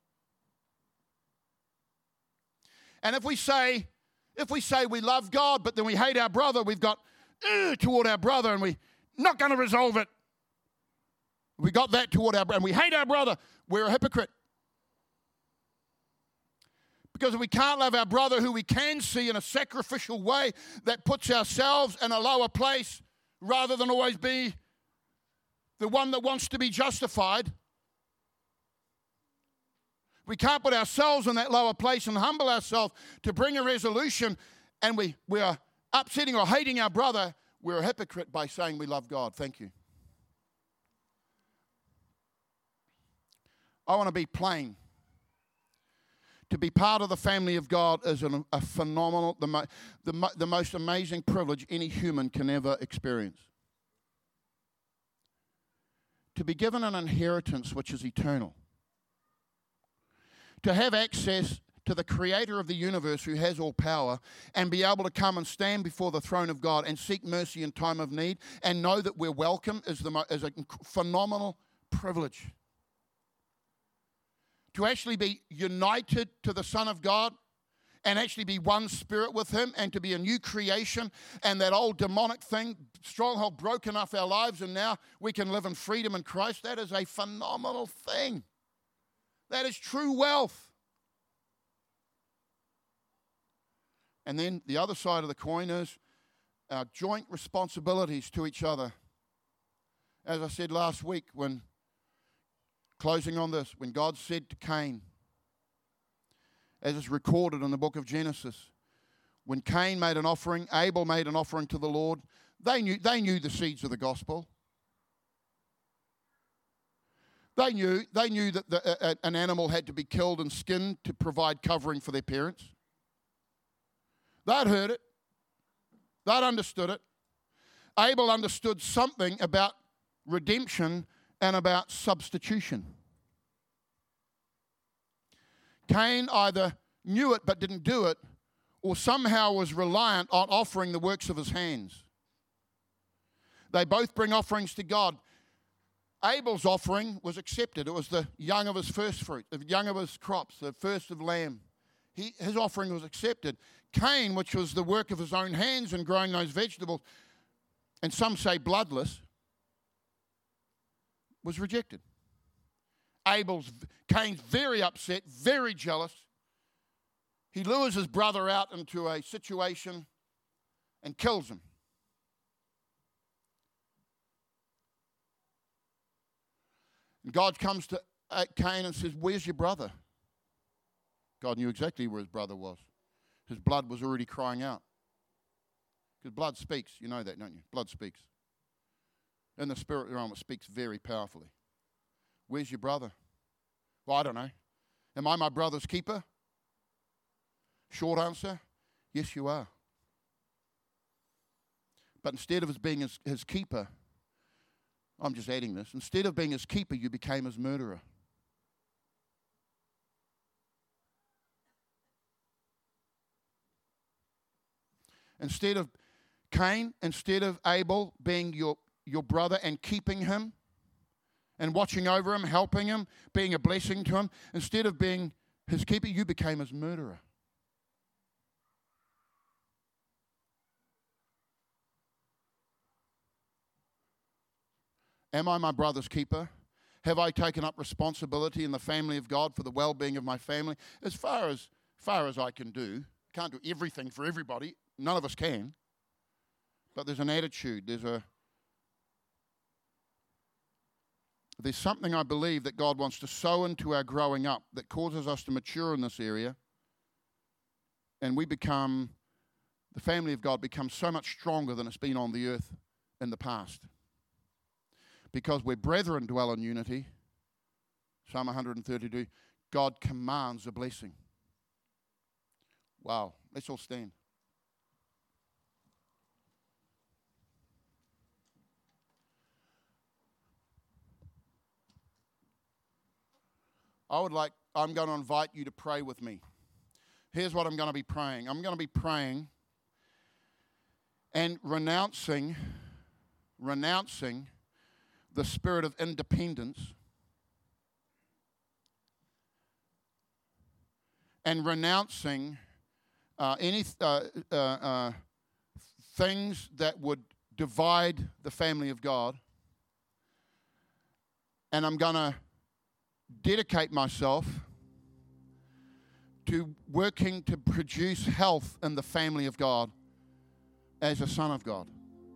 And if we say, if we say we love God, but then we hate our brother, we've got uh, toward our brother, and we're not going to resolve it. We got that toward our brother, and we hate our brother, we're a hypocrite. Because if we can't love our brother who we can see in a sacrificial way that puts ourselves in a lower place rather than always be the one that wants to be justified, we can't put ourselves in that lower place and humble ourselves to bring a resolution, and we, we are upsetting or hating our brother, we're a hypocrite by saying we love God. Thank you. I want to be plain. To be part of the family of God is an, a phenomenal, the, mo, the, mo, the most amazing privilege any human can ever experience. To be given an inheritance which is eternal. To have access to the Creator of the universe who has all power, and be able to come and stand before the throne of God and seek mercy in time of need and know that we're welcome is, the, is a phenomenal privilege. To actually be united to the Son of God and actually be one spirit with him and to be a new creation, and that old demonic thing, stronghold broken off our lives, and now we can live in freedom in Christ, that is a phenomenal thing. That is true wealth. And then the other side of the coin is our joint responsibilities to each other. As I said last week, when closing on this, when God said to Cain, as is recorded in the book of Genesis, when Cain made an offering, Abel made an offering to the Lord, they knew, they knew the seeds of the gospel. They knew, they knew that the, a, an animal had to be killed and skinned to provide covering for their parents. They'd heard it. They'd understood it. Abel understood something about redemption and about substitution. Cain either knew it but didn't do it, or somehow was reliant on offering the works of his hands. They both bring offerings to God. Abel's offering was accepted. It was the young of his first fruit, the young of his crops, the first of lamb. He, his offering was accepted. Cain, which was the work of his own hands in growing those vegetables, and some say bloodless, was rejected. Abel's, Cain's very upset, very jealous. He lures his brother out into a situation and kills him. And God comes to Cain and says, "Where's your brother?" God knew exactly where his brother was. His blood was already crying out. Because blood speaks. You know that, don't you? Blood speaks. In the spirit realm, it speaks very powerfully. Where's your brother? Well, I don't know. Am I my brother's keeper? Short answer, yes, you are. But instead of being his, his keeper, I'm just adding this, instead of being his keeper, you became his murderer. Instead of Cain, instead of Abel being your, your brother and keeping him and watching over him, helping him, being a blessing to him, instead of being his keeper, you became his murderer. Am I my brother's keeper? Have I taken up responsibility in the family of God for the well-being of my family? As far as far as I can do. Can't do everything for everybody. None of us can. But there's an attitude. There's a there's something I believe that God wants to sow into our growing up that causes us to mature in this area. And we become, the family of God becomes so much stronger than it's been on the earth in the past. Because where brethren dwell in unity, Psalm one thirty-two, God commands a blessing. Wow, let's all stand. I would like, I'm going to invite you to pray with me. Here's what I'm going to be praying. I'm going to be praying and renouncing, renouncing the spirit of independence and renouncing uh, any uh, uh, uh, things that would divide the family of God. And I'm going to dedicate myself to working to produce health in the family of God as a son of God.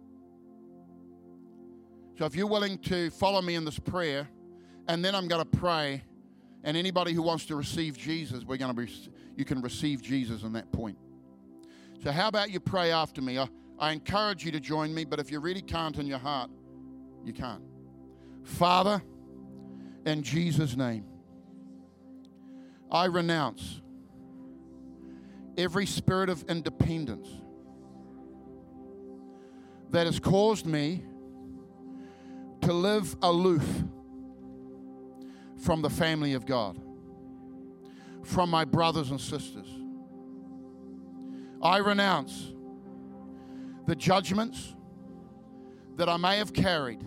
So if you're willing to follow me in this prayer, and then I'm going to pray, and anybody who wants to receive Jesus, we're going to be, you can receive Jesus in that point. So how about you pray after me? I, I encourage you to join me, but if you really can't in your heart, you can't. Father, in Jesus' name, I renounce every spirit of independence that has caused me to live aloof from the family of God, from my brothers and sisters. I renounce the judgments that I may have carried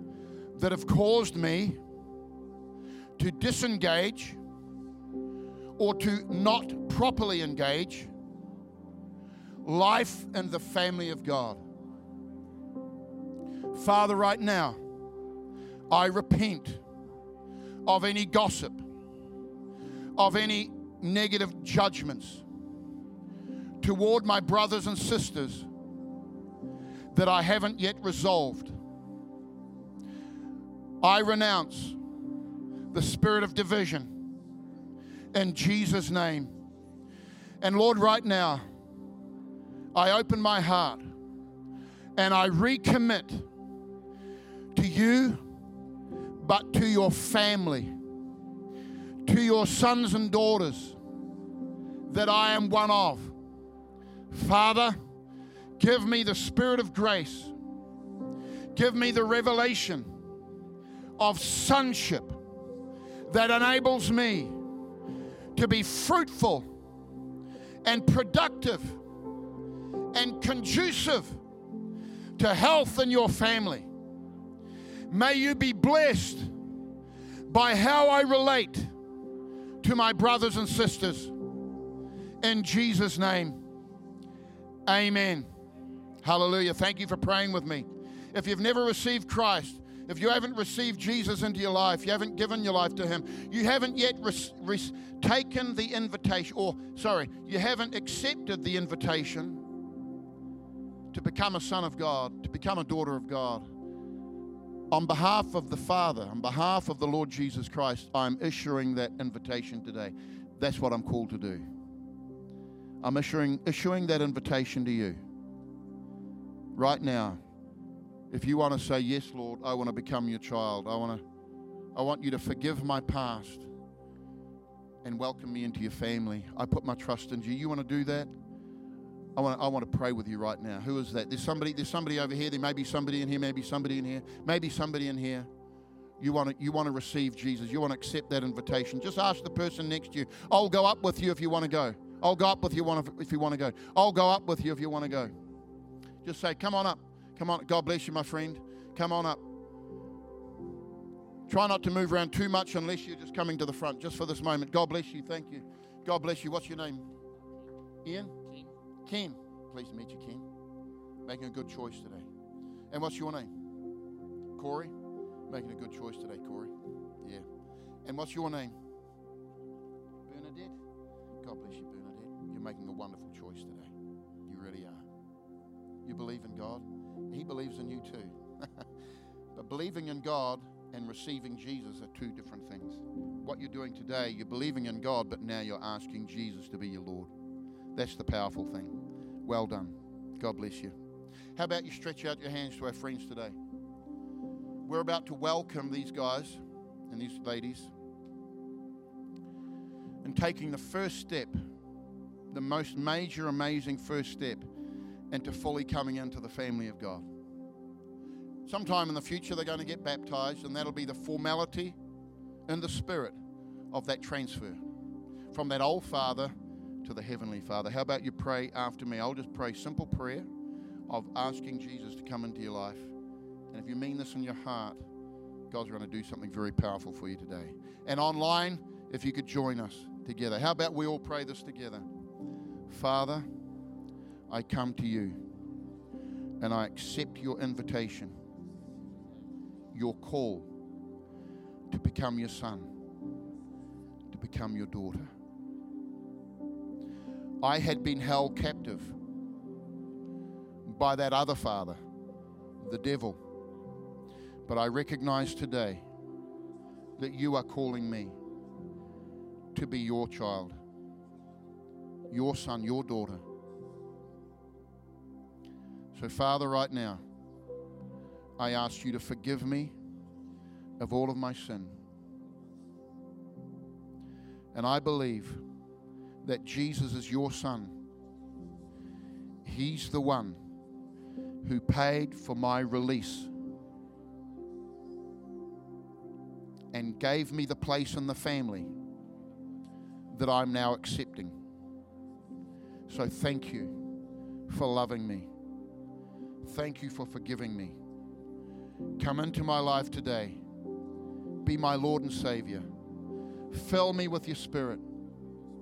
that have caused me to disengage or to not properly engage life in the family of God. Father, right now, I repent of any gossip, of any negative judgments toward my brothers and sisters that I haven't yet resolved. I renounce the spirit of division in Jesus' name. And Lord, right now, I open my heart and I recommit to you, but to your family, to your sons and daughters that I am one of. Father, give me the spirit of grace. Give me the revelation of sonship that enables me to be fruitful and productive and conducive to health in your family. May you be blessed by how I relate to my brothers and sisters. In Jesus' name, amen. Hallelujah. Thank you for praying with me. If you've never received Christ, if you haven't received Jesus into your life, you haven't given your life to Him, you haven't yet re- re- taken the invitation, or, sorry, you haven't accepted the invitation to become a son of God, to become a daughter of God, on behalf of the Father, on behalf of the Lord Jesus Christ, I'm issuing that invitation today. That's what I'm called to do. I'm issuing, issuing that invitation to you. Right now, if you want to say, yes, Lord, I want to become your child. I want to, I want you to forgive my past and welcome me into your family. I put my trust in you. You want to do that? I want, I want to pray with you right now. Who is that? There's somebody, there's somebody over here. There may be somebody in here, maybe somebody in here, maybe somebody in here. You want to, you want to receive Jesus. You want to accept that invitation. Just ask the person next to you. I'll go up with you if you want to go. I'll go up with you if you want to go. I'll go up with you if you want to go. Just say, come on up. Come on. God bless you, my friend. Come on up. Try not to move around too much unless you're just coming to the front, just for this moment. God bless you. Thank you. God bless you. What's your name? Ian? Ken. Pleased to meet you, Ken. Making a good choice today. And what's your name? Corey. Making a good choice today, Corey. Yeah. And what's your name? Bernadette. God bless you, Bernadette. You're making a wonderful choice today. You really are. You believe in God. He believes in you too. But believing in God and receiving Jesus are two different things. What you're doing today, you're believing in God, but now you're asking Jesus to be your Lord. That's the powerful thing. Well done. God bless you. How about you stretch out your hands to our friends today? We're about to welcome these guys and these ladies in taking the first step, the most major, amazing first step into fully coming into the family of God. Sometime in the future, they're going to get baptized, and that'll be the formality in the spirit of that transfer from that old father to the Heavenly Father. How about you pray after me? I'll just pray a simple prayer of asking Jesus to come into your life. And if you mean this in your heart, God's going to do something very powerful for you today. And online, if you could join us together. How about we all pray this together? Father, I come to you and I accept your invitation, your call to become your son, to become your daughter. I had been held captive by that other father, the devil. But I recognize today that you are calling me to be your child, your son, your daughter. So, Father, right now, I ask you to forgive me of all of my sin. And I believe that Jesus is your son. He's the one who paid for my release and gave me the place in the family that I'm now accepting. So thank you for loving me. Thank you for forgiving me. Come into my life today. Be my Lord and Savior. Fill me with your Spirit.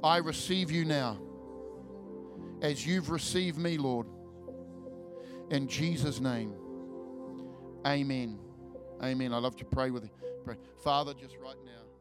I receive you now as you've received me, Lord. In Jesus' name, amen. Amen. I love to pray with you. Pray. Father, just right now.